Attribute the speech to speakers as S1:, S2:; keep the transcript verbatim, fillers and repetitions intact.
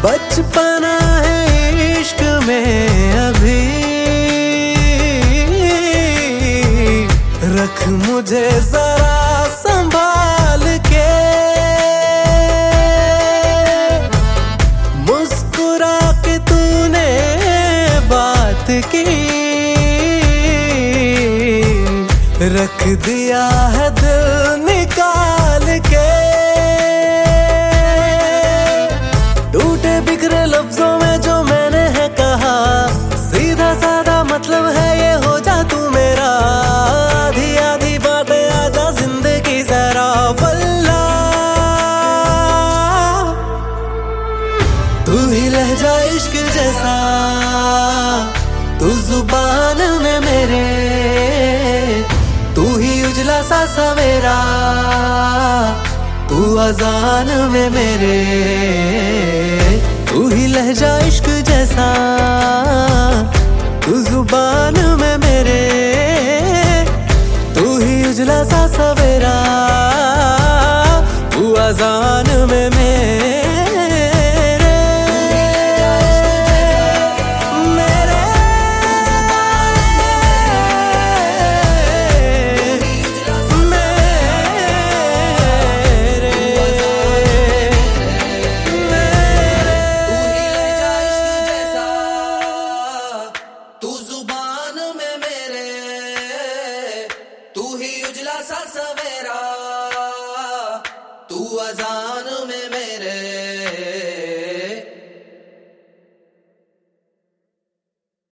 S1: बचपना है इश्क में अभी, रख मुझे जरा संभाल के। मुस्कुरा के तूने बात की, रख दिया है दिल निकाल के। टूटे बिखरे लफ्जों में जो मैंने है कहा, सीधा साधा मतलब है ये हो जा तू मेरा। आधी आधी बातें आजा जिंदगी जरा वल्ला, तू ही लहजा इश्क जैसा, तू जुबान में मेरे, तू ही उजला सा सवेरा, तू अजान में मेरे। तू ही लहजा इश्क जैसा, तू जुबान में मेरे, तू ही उजला सा सवेरा, तू अजान में मेरे।
S2: उजला सा सवेरा, तू अज़ान